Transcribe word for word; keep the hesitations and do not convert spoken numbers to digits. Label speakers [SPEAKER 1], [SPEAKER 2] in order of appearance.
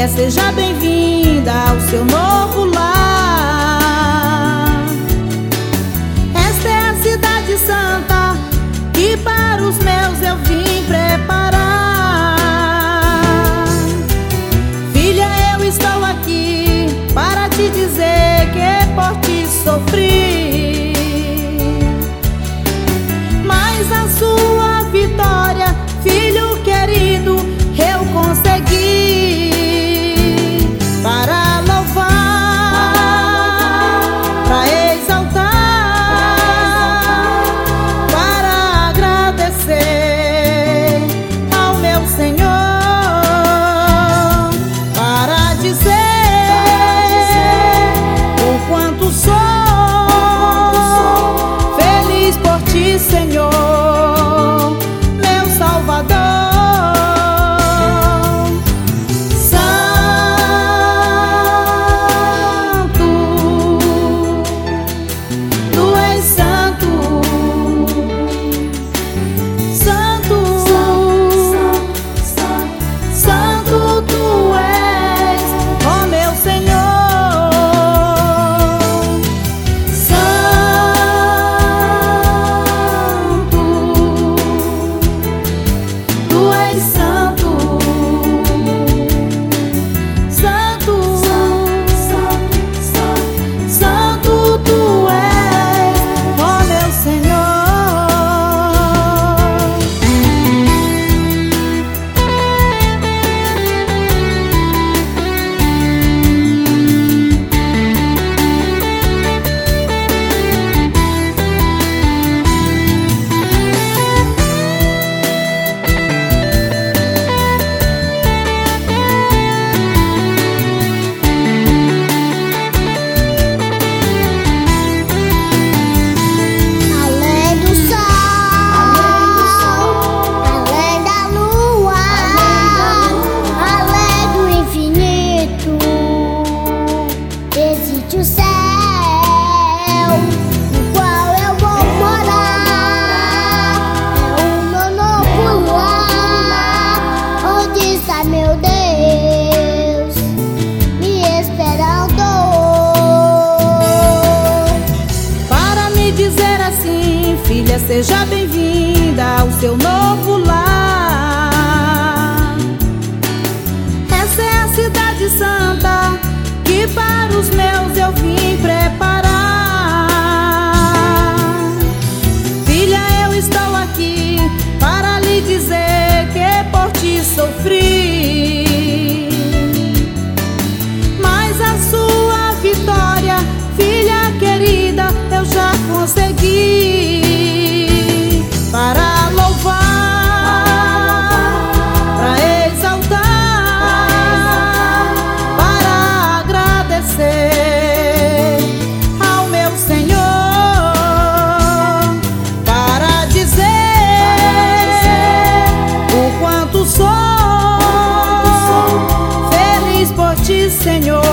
[SPEAKER 1] seja bem-vinda ao seu novo lar. Esta é a cidade santa que para os meus eu vim preparar. Filha, eu estou aqui para te dizer que por ti sofri, mas a sua vitória, filho querido, eu consegui. Para louvar, para exaltar, para agradecer ao meu Senhor, para dizer o quanto sou feliz por ti, Senhor, meu Salvador.
[SPEAKER 2] Meu Deus, me esperando
[SPEAKER 1] para me dizer assim: filha, seja bem-vinda ao seu novo lar. Essa é a cidade santa que para os meus eu vim preparar. Filha, eu estou aqui para lhe dizer que por ti sofri, mas a sua vitória, filha querida, eu já consegui. Para louvar, para exaltar, para agradecer ao meu Senhor, para dizer o quanto sou feliz por ti, Senhor.